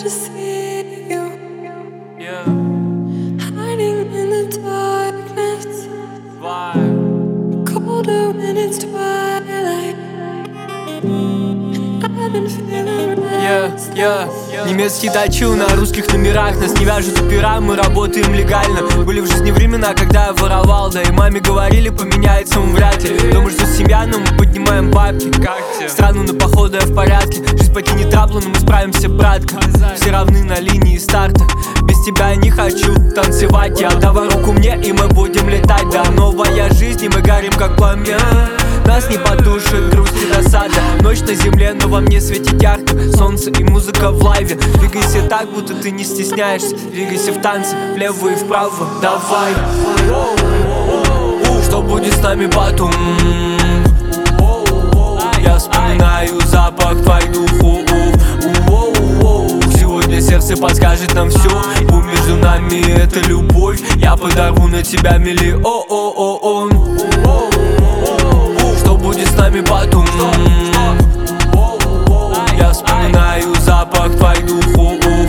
to see you, Yeah. hiding in the darkness, Why? colder when it's twilight. I've been feeling restless. Немецкий дочу на русских номерах. Нас не вяжут опера, мы работаем легально. Были в жизни времена, когда я воровал. Да и маме говорили, поменяется он вряд ли. Дома ждет семья, но мы поднимаем бабки. В страну на походу я в порядке. Жизнь покинет траблу, но мы справимся, братка. Все равны на линии старта. Без тебя я не хочу танцевать. Я давай руку мне, и мы будем летать. Да, новая жизнь, и мы горим как пламя. Нас не потушит грусть и досада. Ночь на земле, но во мне светит ярко. Солнце и музыка в лайве. Двигайся так, будто ты не стесняешься. Двигайся в танце, влево и вправо. Давай. Что будет с нами потом? Я вспоминаю запах твоих духов. Сегодня сердце подскажет нам все. Будь между нами, это любовь. Я подарю на тебя миллион. Что будет с нами потом? Я вспоминаю запах твоих духов.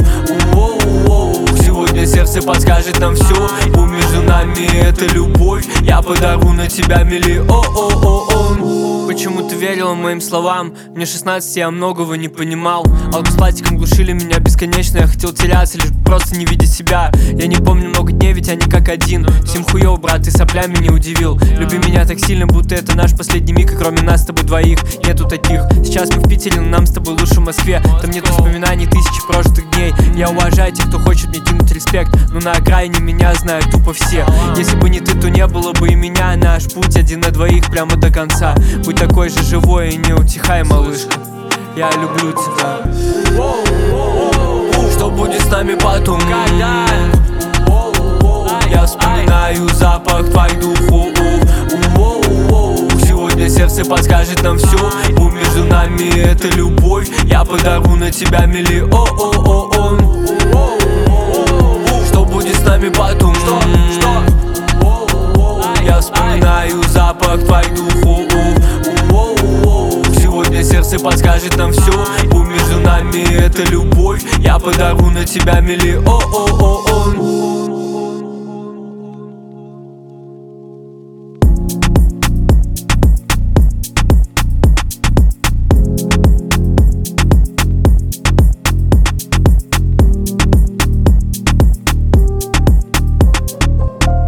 Сегодня сердце подскажет нам все. Будь между нами, это любовь. Я подарю на тебя миллион. Почему ты верила моим словам? Мне 16, я многого не понимал. Алкоголь с пластиком глушили меня бесконечно. Я хотел теряться, лишь просто не видя себя. Я не помню много дней, ведь они как один. Всем хуёво, брат, ты соплями не удивил. Люби меня так сильно, будто это наш последний миг. И кроме нас с тобой двоих нету таких. Сейчас мы в Питере, но нам с тобой лучше в Москве. Там нет воспоминаний тысячи прошлых дней. Я уважаю тех, кто хочет мне кинуть респект. Но на окраине меня знают тупо все. Если бы не ты, то не было бы и меня. Наш путь один на двоих прямо до конца. Будь такой же живой и не утихай, малышка. Я люблю тебя. Что будет с нами потом? Я вспоминаю запах твоих духов. Сегодня сердце подскажет нам все. Будь между нами, это любовь. Я подарю на тебя миллион. Что будет с нами потом? Я вспоминаю запах твоих духов. Сегодня сердце подскажет нам все. Будь между нами, это любовь. Я подарю на тебя миллион.